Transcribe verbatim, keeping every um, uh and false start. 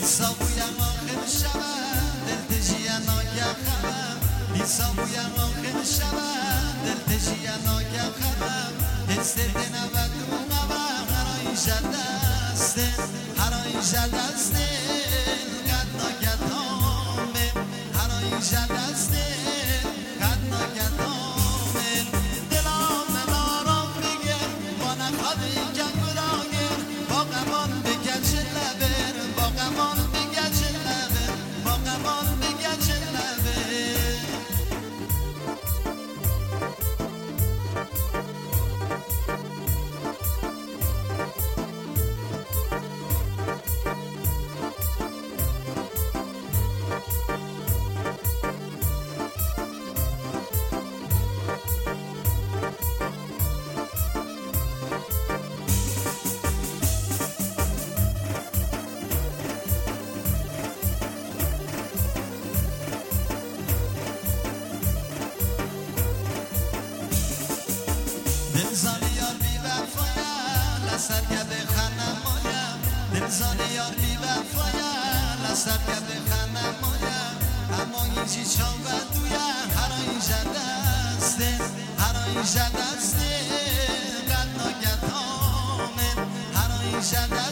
دیسا بویم آخر شبم دل تجیه ناگه خبم دیسا بویم آخر شبم دل تجیه ناگه خبم دستت نبد و نبم هرای جدسته هرای جدسته قد ناگه تامه هرای جدسته قد ناگه تامه دلام نارام بگیر با نخواهی که گراگیر با قمان بگچ لبر با قمان بگچ لبر با قمان بگچ لبر دلزانی یار بی وفایم لسر گده خنمایم دلزانی یار بی وفایم لسر گده خنمایم اما اینجی چان و دویم هرای جدسته هرای جدسته قد ناگه تامه هرای جدسته